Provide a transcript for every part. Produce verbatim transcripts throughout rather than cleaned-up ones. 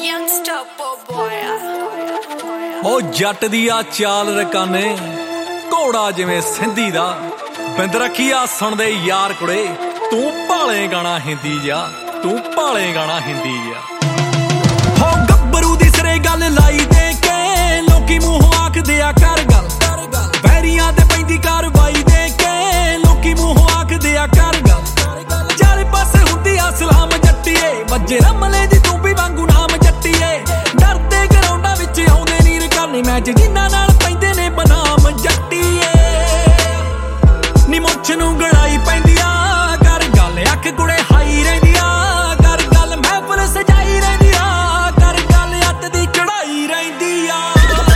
ਉਹ ਜੱਟ ਦੀ ਆ ਚਾਲ ਰਕਾਨੇ ਘੋੜਾ ਜਿਵੇਂ ਸਿੰਧੀ ਦਾ ਬਿੰਦ ਰੱਖੀਆ ਸੁਣਦੇ ਯਾਰ ਕੁੜੇ ਤੂੰ ਭਾਲੇ ਗਾਣਾ ਹਿੰਦੀ ਜਾ ਤੂੰ ਭਾਲੇ ਗਾਣਾ ਹਿੰਦੀ ਜਾ ਹੋ ਗੱਭਰੂ ਦੀ ਸਿਰੇ ਗੱਲ ਲਾਈ ਦੇ ਕੇ ਲੋਕੀ ਮੂੰਹ ਆਖਦੇ ਆ ਕਰ ਗੱਲ ਵੈਰੀਆਂ ਤੇ ਪੈਂਦੀ ਕਾਰਵਾਈ ਦੇ ਕੇ ਲੋਕੀ ਮੂੰਹ ਆਖਦੇ ਆ ਕਰ ਗੱਲ ਚਾਰੇ ਪਾਸੇ ਹੁੰਦੀ ਆ ਸਲਾਮ ਜੱਟੀਏ ਵੱਜੇ ਰਮਲੇ ਦੀ ਤੂੰ ਵੀ ਵਾਂਗੂ ਨਾਮ ਜੱਟੀਏ ਡਰਦੇ ਗਰਾਊਂਡਾਂ ਵਿੱਚ ਆਉਂਦੇ ਨੀ ਰਕਾਨੇ ਮੈਚ ਜਿਨ੍ਹਾਂ ਨਾਲ ਪੈਂਦੇ ਨੇ ਬਨਾਮ ਜੱਟੀਏ ਨੀ ਮੁੱਛ ਨੂੰ ਗੜਾਈ ਪੈਂਦੀ ਆ ਕਰ ਗੱਲ ਅੱਖ ਕੁੜੇ ਹਾਈ ਰਹਿੰਦੀ ਆ ਕਰ ਗੱਲ ਮਹਿਫਲ ਸਜਾਈ ਰਹਿੰਦੀ ਆ ਕਰ ਗੱਲ ਅੱਤ ਦੀ ਚੜਾਈ ਰਹਿੰਦੀ ਆ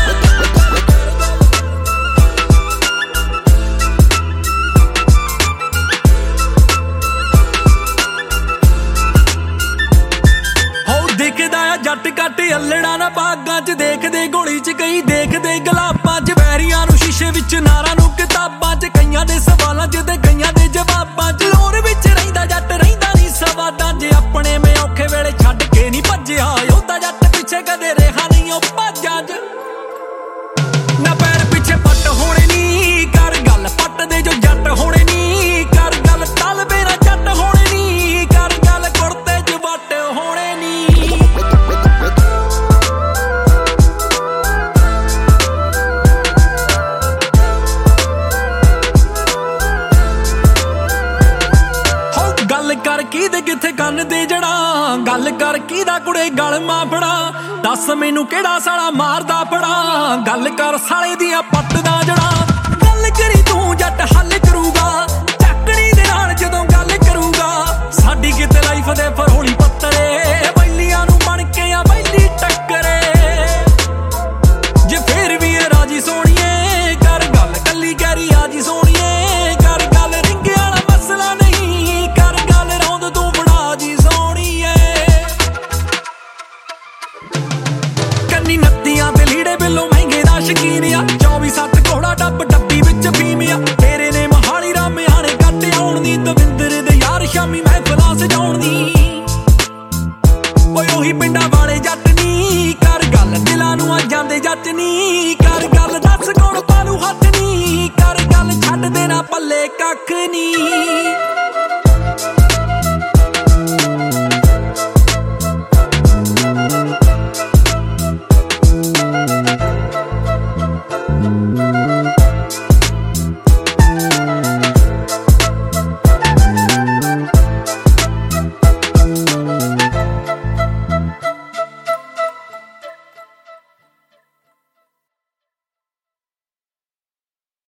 ਦਿਖਦਾ ਆ ਜੱਟ ਕੱਟ ਅਲੜਾ ਨਾ ਬਾਗਾਂ ਚ ਦੇਖਦੇ ਗੋਲੀ ਚ ਕਈ ਦੇਖਦੇ ਗੁਲਾਬਾਂ ਚ ਵੈਰੀਆਂ ਨੂੰ ਸ਼ੀਸ਼ੇ ਵਿੱਚ ਨਾਰਾਂ ਨੂੰ ਕਿਤਾਬਾਂ ਚ ਕਈਆਂ ਦੇ ਸਵਾਲਾਂ ਚ ਤੇ ਕਈਆਂ ਦੇ ਜਵਾਬਾਂ ਚ ਲੋਰ ਵਿੱਚ ਰਹਿੰਦਾ ਜੱਟ ਰਹਿੰਦਾ ਨਹੀਂ ਸਵਾਦਾਂ ਚ ਆਪਣੇ ਮੈਂ ਔਖੇ ਵੇਲੇ ਛੱਡ ਕੇ ਨਹੀਂ ਭੱਜਿਆ ਉਹਦਾ ਜੱਟ ਪਿੱਛੇ ਕਦੇ ਰਿਹਾ ਨਹੀਂ ਉਹ ਭਾਜਾਂ ਚ ਨਾ ਪੈਰ ਪਿੱਛੇ ਪੱਟ ਹੋਣੇ ਨੀ ਕਰ ਗੱਲ ਪੱਟ ਦੇ ਜੋ ਜੱਟ ਹੋਣੇ ਨੀ ਕਰ ਗੱਲ ਤਲਬੇ ਨਾ ਜੱਟ ਹੋਣੇ ਨੀ ਕਰ ਗੱਲ ਕੁੜਤੇ ਚ ਵੱਟ ਹੋਣੇ ਨੀ ਕਰ ਕਿਹਦੇ ਕਿੱਥੇ ਕੰਨ ਦੇ ਜੜਾ ਗੱਲ ਕਰ ਕਿਹਦਾ ਕੁੜੇ ਗਲ ਮਾਂ ਫੜਾ ਦੱਸ ਮੈਨੂੰ ਕਿਹੜਾ ਸਾਲਾ ਮਾਰਦਾ ਫੜਾ ਗੱਲ ਕਰ ਸਾਲੇ ਦੀਆਂ ਪੱਟ ਦਾ ਜੜਾ ਗੱਲ ਕਰੀ ਤੂੰ ਜੱਟ ਹੱਲ ਕਰੂਗਾ ਚੱਕਣੀ ਦੇ ਨਾਲ ਜਦੋਂ ਗੱਲ ਕਰੂਗਾ ਸਾਡੀ ਕਿਤੇ ਲਾਈਫ ਦੇ ਫਰੋਲੀ ਪੱਤਰੇ ਬੈਲੀਆਂ ਨੂੰ ਬਣ ਕੇ ਆ ਬੈਲੀ ਟੱਕਰੇ ਜੇ ਫੇਰ ਵੀ ਇਹ ਰਾਜੀ ਸੋਣੀਏ ਕਰ ਗੱਲ ਕੱਲੀ ਗੈਰੀ ਆਜੀ ਸੋਣੀਏ ਕਰ ਗੱਲ ਰਿੰਗੇ ਵਾਲਾ ਮਸਲਾ ਨਹੀਂ ਕਰ ਨੱਤੀਆਂ ਤੇ ਲੀੜੇ ਬਿੱਲੋਂ ਮਹਿੰਗੇ ਦਾ ਸ਼ਕੀਨ ਆ ਚੌਵੀ ਸੱਤ ਘੋੜਾ ਡੱਬ ਡੱਬੀ ਵਿੱਚ ਫੀਮ ਆ ਤੇਰੇ ਨੇ ਮਹਾਲੀ ਰਾਮਿਆਣੇ ਕੱਟ ਆਉਣ ਦੀ ਦਵਿੰਦਰ ਦੇ ਯਾਰ ਸ਼ਾਮੀ ਮਹਿਫਲਾਂ ਸਜਾਉਣ ਦੀ ਓਏ ਉਹੀ ਪਿੰਡਾਂ ਵਾਲੇ ਜੱਟ ਨੀ ਕਰ ਗੱਲ ਦਿਲਾਂ ਨੂੰ ਆ ਜਾਂਦੇ ਜੱਟ ਨੀ ਕਰ ਗੱਲ ਦੱਸ ਕੌਣ ਪਾਲੂ ਹੱਥ ਨੀ ਕਰ ਗੱਲ ਛੱਡ ਦੇਣਾ ਪੱਲੇ ਕੱਖ ਨੀ